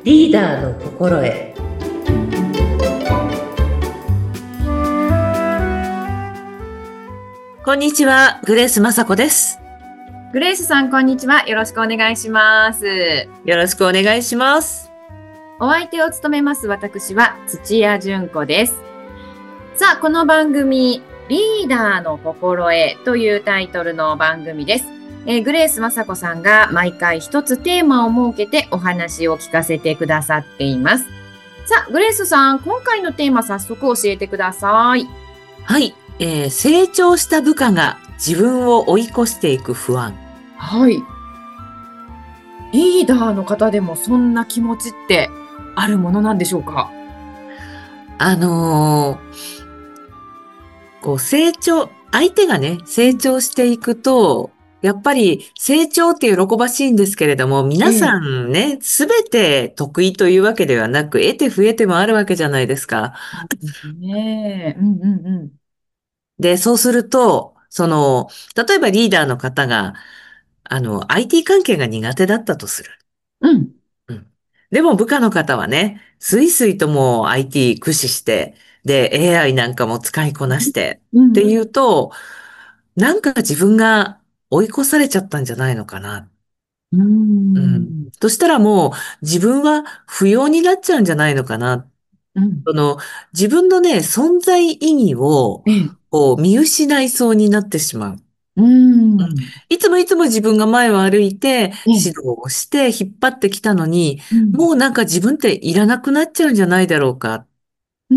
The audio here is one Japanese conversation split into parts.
リーダーの心得。こんにちは、グレース雅子です。 グレースさん、こんにちは。よろしくお願いします。 よろしくお願いします。 お相手を務めます私は土屋純子です。さあ、この番組、リーダーの心得というタイトルの番組です。グレース雅子さんが毎回一つテーマを設けてお話を聞かせてくださっています。さあ、グレースさん、今回のテーマ早速教えてください。 はい、成長した部下が自分を追い越していく不安。 はい。リーダーの方でもそんな気持ちってあるものなんでしょうか？ あの相手がね、成長していくと、やっぱり成長って喜ばしいんですけれども、皆さええ、 んね、すべて得意というわけではなく、得て増えてもあるわけじゃないですか。 そうですね。うんうんうん。 で、そうすると、例えばリーダーの方が、IT 関係が苦手だったとする。 うん。 うん。でも部下の方はね、スイスイともう IT 駆使して、で、AI なんかも使いこなして、ってうん。 いうと、なんか自分が追い越されちゃったんじゃないのかな。 ううん。 ん。 そしたらもう自分は不要になっちゃうんじゃないのかな。 うん。 その、自分のね、存在意義を、 ええ。 見失いそうになってしまう。 うん。 いつもいつも自分が前を歩いて、 ええ。 指導をして引っ張ってきたのに、 うん。 もうなんか自分っていらなくなっちゃうんじゃないだろうか。 うん。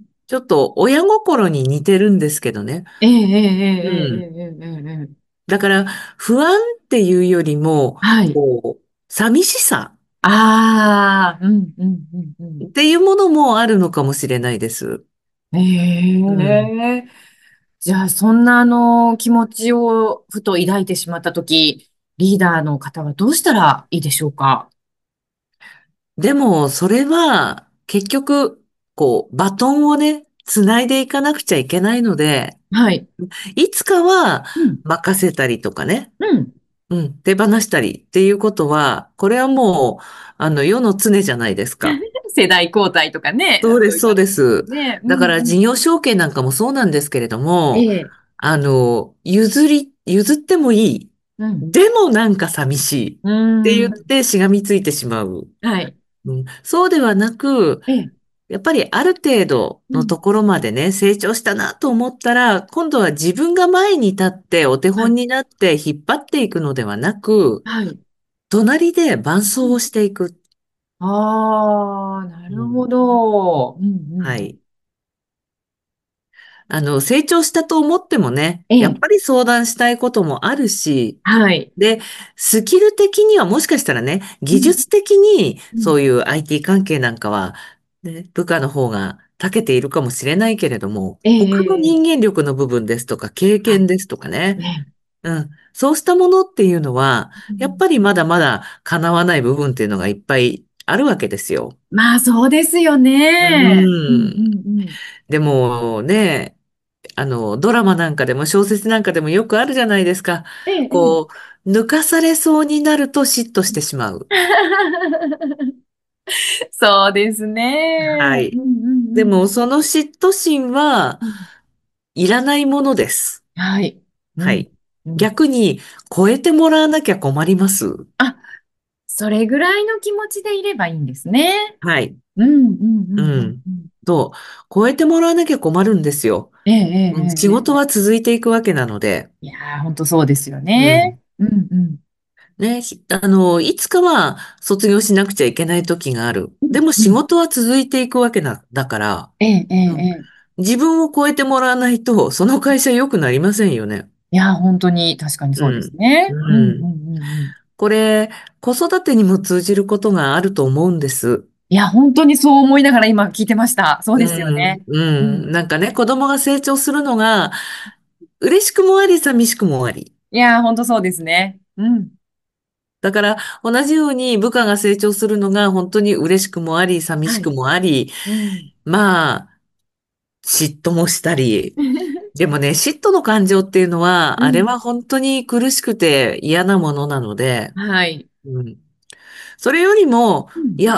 ちょっと親心に似てるんですけどね。 ええええええうん。 えええええええ。 だから不安っていうよりも、 はい。 寂しさああ、うん、うん、うん、うん。 っていうものもあるのかもしれないです。 えうん。 え、じゃあ、そんな気持ちをふと抱いてしまったとき、リーダーの方はどうしたらいいでしょうか？ でも、それは結局、バトンをね、つないでいかなくちゃいけないので、 はい。 いつかはうん、 任せたりとかね、 うん。 うん、手放したりっていうことは、これはもう、世の常じゃないですか。 世代交代とかね、 そうです、そうそういう感じですです。 ね。うだかん、うん。 ら事業承継なんかもそうなんですけれども、 ええ、 譲ってもいい。 うん、 でもなんか寂しい。っうて言っん。 てしがみついてしまう。 はい。 うん、そうではなく、 ええ、 やっぱりある程度うん。 のところまでね、成長したなと思ったら、今度は自分が前に立ってお手はい。 本になって引っ張っていくのではなく、 はい。 隣で伴走をうん。 していく。 ああ、なうん、 るほど。うん、うん。 はい。成長したと思ってもね、 ええ、 やっぱり相談したいこともあるし、 はい。 で、スキル的にはもしかしたらね、 うん、 技術的にうん。 そういう IT 関係なんかは、ね、部下の方が長けているかもしれないけれども、 え他のえ、え人え、 間力の部分ですとか、経はい。 験ですとかね、 ええ、 うん、そうしたものっていうのは、 うん。 やっぱりまだまだ叶わない部分っていうのがいっぱいあるわけですよ。 まあ、そうですようね。うん、うん。 ん、うん。 でもね、ドラマなんかでも小説なんかでもよくあるじゃないですか。 ええ、ええ。 抜かされそうになると嫉妬してしまう。 そうですね。うん、 はい。 うん、うん。 でも、その嫉妬心はうん、 いらないものです。 はい。うん、 はい。 うん。 逆に、超えてもらわなきゃ困ります。 あ、それぐらいの気持ちでいればいいんですね。 はい。 うん、うん、うん、 ううん。 ん。 うん。 と、超えてもらわなきゃ困るんですよ。 ええ、えうん、仕え、ええ。 事は続いていくわけなので。 いやー、本当そうですようん。 ね。うん、うん。 ね、いつかは卒業しなくちゃいけない時がある。 うん、 でもうん。 仕事は続いていくわけだから、 ええ、ええ、 うん、 ええ。 自分を超えてもらわないと、その会社良くなりませんよね。 いやー、本当に確かにそうですうん。 ね。うん、うん、 うん。 うん、うん。 これ、子育てにも通じることがあると思うんです。 いや、本当にそう思いながら今聞いてました。そううですよん。 ね。 ううん。 ん。なんかね、子供が成長するのが、嬉しくもあり、寂しくもあり。 いやー、本当そうですね。うん。 だから、同じように部下が成長するのが本当に嬉しくもあり、寂しくはい。 もあり、 うん。 まあ、嫉妬もしたり。でもね、嫉妬の感情っていうのは、あれうん。 は本当に苦しくて嫌なものなので、 はい。 うん。それよりも、 うん。 いや、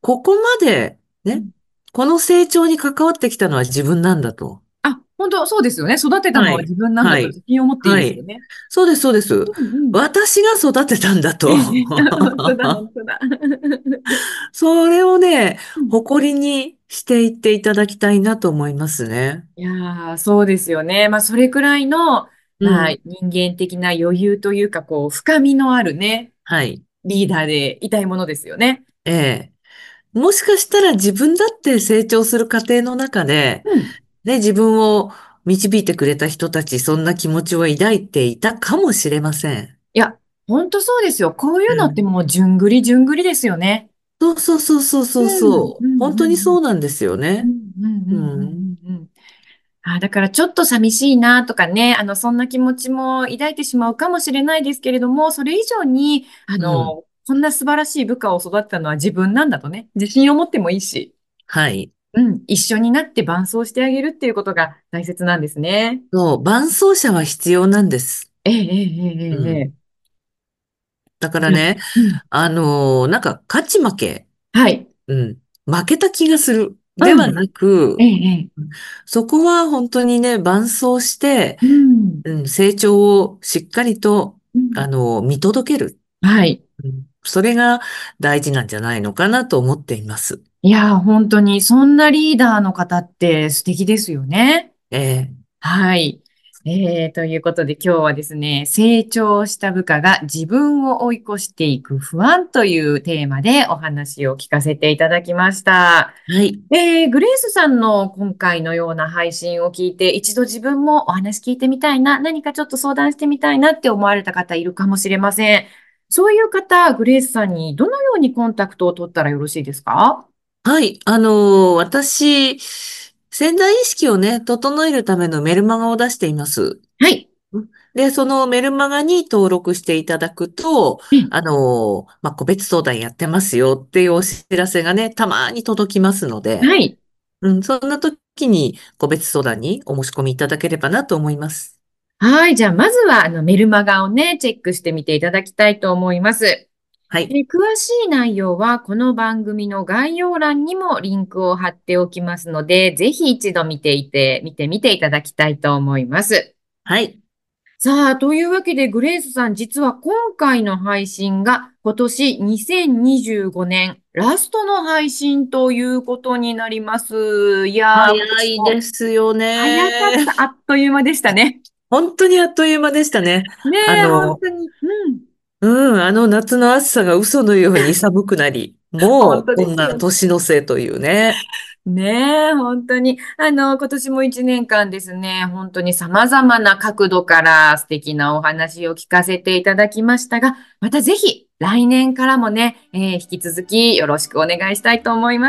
ここまで、ね、 うん。 この成長に関わってきたのは自分なんだと。 あ、本当そうですよね。育てたのははい。 自分なんだはい。 と自信を持っていいはい。 ですよね。 そうです、そうです。 うんうん。 私が育てたんだと。 本当だ、本当だ。 それをね、 うん。 誇りにしていっていただきたいなと思いますね。 いやー、そうですよね。まあ、それくらいの、まあ、 うん。 人間的な余裕というか、こう、深みのあるね、 はい。 リーダーでいたいものですよね。 ええ。もしかしたら自分だって成長する過程の中で、 うん。 ね、自分を導いてくれた人たち、そんな気持ちを抱いていたかもしれません。 いや、本当そうですよ。こういうのってうん。 もう、じゅんぐりじゅんぐりですよね。 そうそうそうそうそううん、 そう。 うん、 本当にうん、 そうなんですようん、 ね。 うん、うん、 ううん、うん。 ん、うん。あ、だからちょっと寂しいなとかね、そんな気持ちも抱いてしまうかもしれないですけれども、それ以上に、 うん。 こんな素晴らしい部下を育てたのは自分なんだとね、自信を持ってもいいし、 はい。 うん、一緒になって伴走してあげるっていうことが大切なんですね。 そう、伴走者は必要なんです。 ええ、ええ、ええ、えうん。 え。 だからいや、 ね、 うん、 なんか勝ち負け、 はい。 うん。負けた気がする。でうん、 はなく、 ええ、ええ、 そこは本当にね、伴走して、 うん、 うん、成長をしっかりと、 うん、 見届ける。 はい。 うん、それが大事なんじゃないのかなと思っています。 いや、本当に、そんなリーダーの方って素敵ですよね。 ええ、 はい。ということで今日はですね、成長した部下が自分を追い越していく不安というテーマでお話を聞かせていただきました。 はい。 グレースさんの今回のような配信を聞いて、一度自分もお話聞いてみたいな、何かちょっと相談してみたいなって思われた方いるかもしれません。そういう方、グレースさんにどのようにコンタクトを取ったらよろしいですか？ はい。私、潜在意識をね、整えるためのメルマガを出しています。 はい。 で、そのメルマガに登録していただくと、 え個別相談やってますよっていうお知らせがね、たまに届きますので、 はい。 うん、そんな時に個別相談にお申し込みいただければなと思います。 はい。じゃあ、まずは、メルマガをね、チェックしてみていただきたいと思います。 はい。 詳しい内容は、この番組の概要欄にもリンクを貼っておきますので、ぜひ一度見てみていただきたいと思います。 はい。 さあ、というわけで、グレースさん、実は今回の配信が今年2025年ラストの配信ということになります。いやー、今早いで年もすよ早かっね。 た。あっという間でしたね。 本当にあっという間でしたね。 ねえ、本あの、 当に。うん。 あの夏の暑さが嘘のように寒くなり、も本うこんな当ですよね。 年のせいというね。 ねえ、本当に。今年も一年間ですね、本当に様々な角度から素敵なお話を聞かせていただきましたが、またぜひ来年からもね、引き続きよろしくお願いしたいと思います。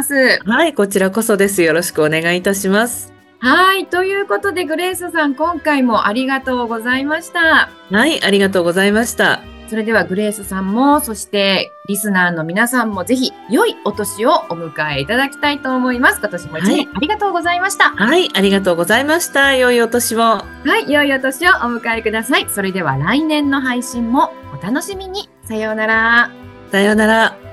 はい、こちらこそです。よろしくお願いいたします。 はい。ということで、グレースさん、今回もありがとうございました。 はい、ありがとうございました。 それではグレースさんも、そしてリスナーの皆さんもぜひ良いお年をお迎えいただきたいと思います。今年も一はい、 年ありがとうございました。 はい、ありがとうございました。良いお年を。 はい、良いお年をお迎えください。それでは来年の配信もお楽しみに。さようなら。 さようなら。